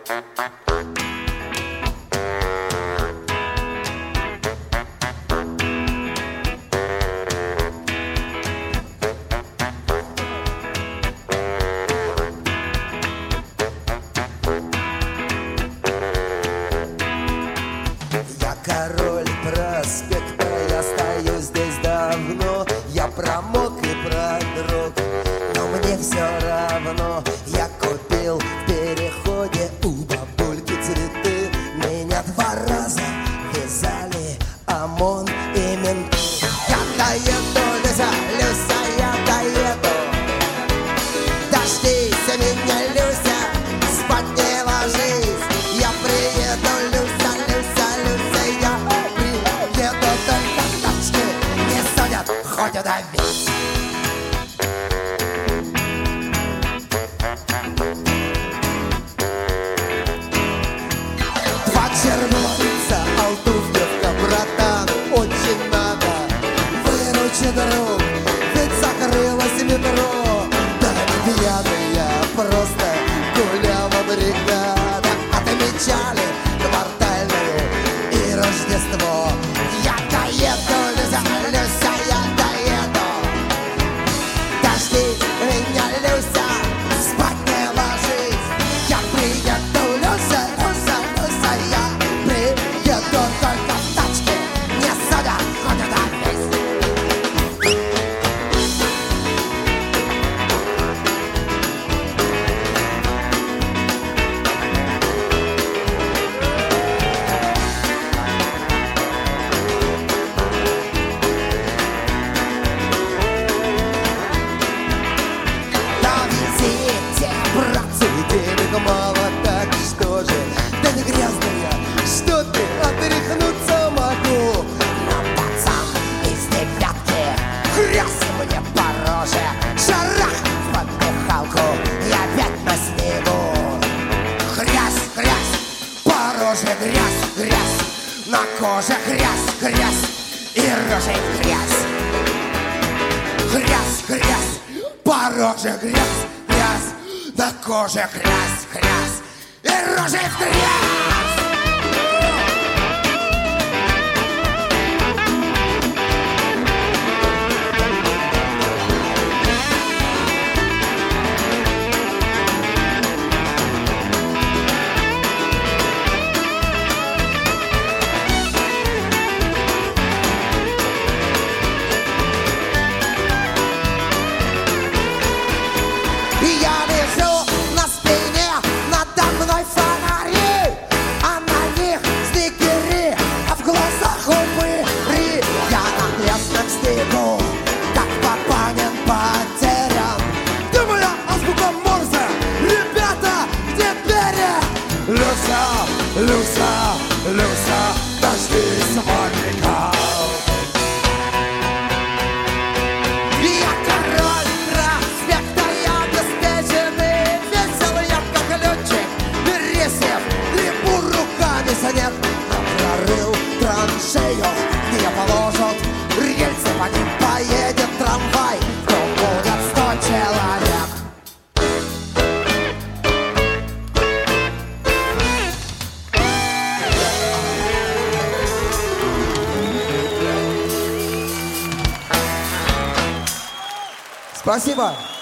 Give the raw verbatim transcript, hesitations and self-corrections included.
Король проспекта, я стою здесь давно. Я промок и продрог, но мне все равно. Я купил в переходе у бабульки цветы. Меня два раза вязали ОМОН и менты. Я доеду, Люся, Люся, я доеду. Дождись меня, Люся, спать не ложись. Я приеду, Люся, Люся, Люся, я приеду. Только тачки не судят, хоть удавись. Два червонца, алтувьевка, братан, очень надо. Выручи, друг, ведь закрылось метро. Да не пьяный я, просто гуляла бригада. Отмечали квартальную и Рождество. Я доеду, Люся, Люся, я доеду. Дожди меня, Люся, спать не ложись. Я приеду, Люся, Люся, Люся, я приеду. Только в тачке не садят, хоть удавись. Братцы, денег мало, так что же? Да не грязная, что ты, отряхнуться могу. Но пацан из девятки хряс мне по роже. Шарах в подпихалку и опять на снегу. Хрясь, хрясь, по роже грязь, грязь. На коже хрясь, хрясь и рожей в грязь. Хрясь, хрясь, по роже грязь, грязь. На коже хрясь, хрясь и рожей в грязь. И я лежу на спине, надо мной фонари, а на них стикеры, а в глазах упыри. Я на местном снегу, как Папанин потерян. Думаю, азбука Морзе, ребята, где перья? Люся, Люся, Люся, дождись маленька. Я король проспекта, я обеспеченный, весел я как летчик, пересев, липу руками санет. Прорыл траншею, где положат рельсы, по ним поедет трамвай, то будет сто человек. Спасибо.